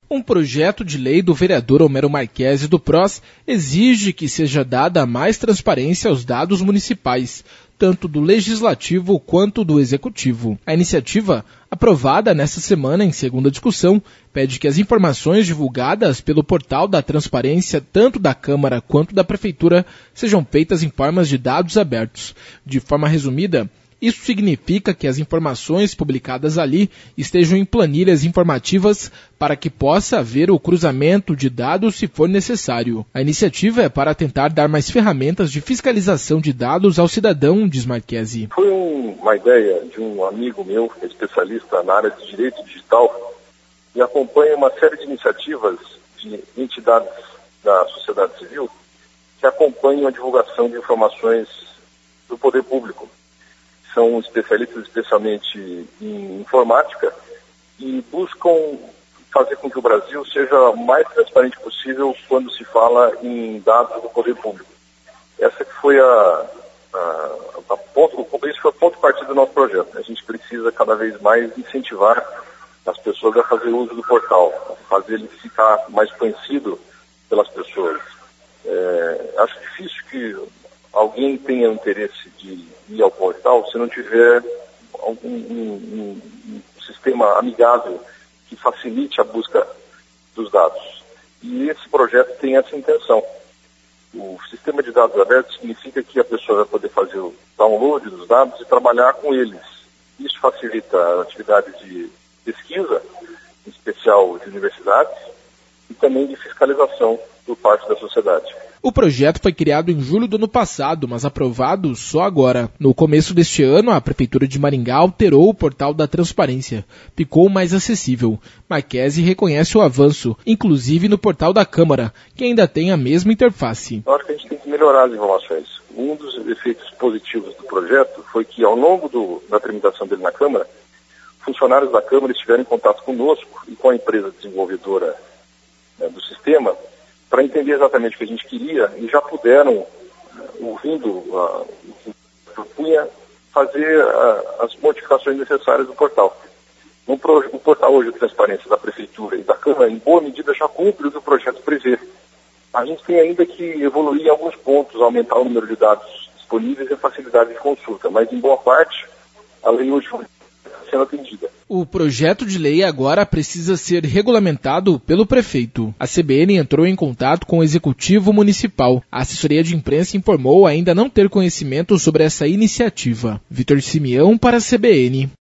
Um projeto de lei do vereador Homero Marchesi do PROS exige que seja dada mais transparência aos dados municipais, tanto do Legislativo quanto do Executivo. A iniciativa, aprovada nesta semana em segunda discussão, pede que as informações divulgadas pelo portal da transparência, tanto da Câmara quanto da Prefeitura, sejam feitas em formas de dados abertos. De forma resumida, isso significa que as informações publicadas ali estejam em planilhas informativas para que possa haver o cruzamento de dados se for necessário. A iniciativa é para tentar dar mais ferramentas de fiscalização de dados ao cidadão, diz Marchesi. Foi uma ideia de um amigo meu, especialista na área de direito digital, e acompanha uma série de iniciativas de entidades da sociedade civil que acompanham a divulgação de informações do poder público. São especialistas especialmente em informática e buscam fazer com que o Brasil seja o mais transparente possível quando se fala em dados do poder público. Essa que foi esse foi o ponto de partida do nosso projeto. A gente precisa cada vez mais incentivar as pessoas a fazer uso do portal, fazer ele ficar mais conhecido pelas pessoas. Acho difícil que alguém tenha interesse de ir ao portal se não tiver um sistema amigável que facilite a busca dos dados. E esse projeto tem essa intenção. O sistema de dados abertos significa que a pessoa vai poder fazer o download dos dados e trabalhar com eles. Isso facilita a atividade de pesquisa, em especial de universidades, e também de fiscalização por parte da sociedade. O projeto foi criado em julho do ano passado, mas aprovado só agora. No começo deste ano, a Prefeitura de Maringá alterou o portal da transparência. Ficou mais acessível. Marchesi reconhece o avanço, inclusive no portal da Câmara, que ainda tem a mesma interface. Eu acho que a gente tem que melhorar as informações. Um dos efeitos positivos do projeto foi que, ao longo da tramitação dele na Câmara, funcionários da Câmara estiveram em contato conosco e com a empresa desenvolvedora do sistema, para entender exatamente o que a gente queria e já puderam, ouvindo o que propunha, fazer as modificações necessárias do portal. O portal hoje de transparência da Prefeitura e da Câmara, em boa medida, já cumpre o que o projeto prevê. A gente tem ainda que evoluir em alguns pontos, aumentar o número de dados disponíveis e a facilidade de consulta, mas em boa parte, a lei hoje está sendo atendida. O projeto de lei agora precisa ser regulamentado pelo prefeito. A CBN entrou em contato com o Executivo Municipal. A assessoria de imprensa informou ainda não ter conhecimento sobre essa iniciativa. Vitor Simeão para a CBN.